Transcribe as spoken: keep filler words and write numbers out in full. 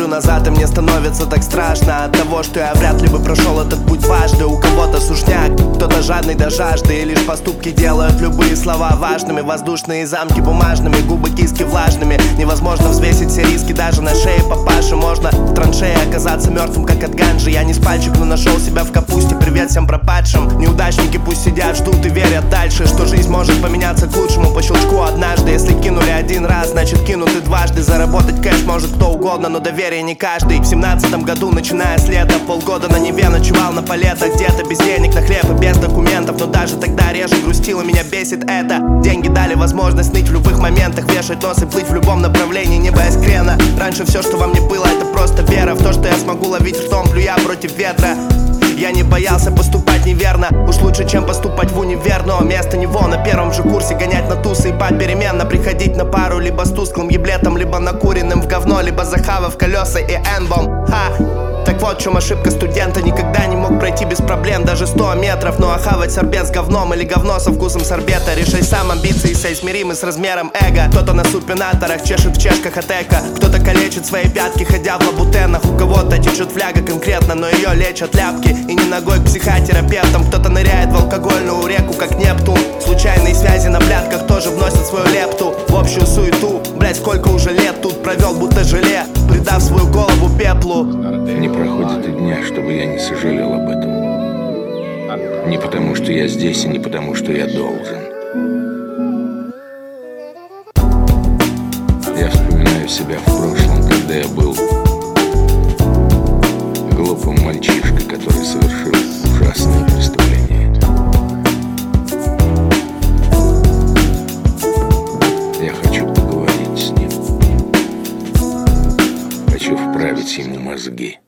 смотрю назад, и мне становится так страшно от того, что я вряд ли бы прошел этот путь дважды. У кого-то сушняк, кто-то жадный до жажды, и лишь поступки делают любые слова важными. Воздушные замки бумажными, губы киски влажными. Невозможно взвесить все риски даже на шее папаши. Можно в траншее оказаться мертвым, как от ганжи. Я не с пальчик, но нашел себя в капусте. Привет всем пропадшим. Неудачники пусть сидят, ждут и верят дальше, что жизнь может поменяться к лучшему по щелчку однажды. Если кинули один раз, значит кинут и дважды. Заработать кэш может кто угодно, но доверие не каждый. В семнадцатом году, начиная с лета, полгода на Неве ночевал на палетах. Где-то без денег на хлеб и без документов. Но даже тогда реже грустил, и меня бесит это. Деньги дали возможность ныть в любых моментах, вешать нос и плыть в любом направлении, не боясь крена. Раньше все, что во мне было, это просто вера в то, что я смогу ловить ртом, плюя против ветра. Я не боялся поступать неверно, уж лучше, чем поступать в универ. Но вместо него на первом же курсе гонять на тусы и попеременно приходить на пару либо с тусклым еблетом, либо накуренным в говно, либо захавав колеса и энбом. Ха! Так вот в чем ошибка студента. Никогда не мог пройти без проблем даже сто метров. Ну а хавать сорбет с говном или говно со вкусом сорбета, решай сам, амбиции соизмеримы с размером эго. Кто-то на супинаторах чешет в чешках от эко, кто-то калечит свои пятки, ходя в лабутенах. У кого-то течет фляга конкретно, но ее лечат ляпки. И не ногой к психотерапевтам. Кто-то ныряет в алкогольную реку, как Нептун. Случайные связи на плятках тоже вносят свою лепту в общую суету. Блять, сколько уже лет тут провел, будто желе, придав свою голову пеплу. Не проходит и дня, чтобы я не сожалел об этом. Не потому, что я здесь, и не потому, что я должен. Я вспоминаю себя в прошлом, когда я был глупым мальчишкой, который совершил ужасное преступление. Я хочу поговорить с ним. Хочу вправить ему мозги.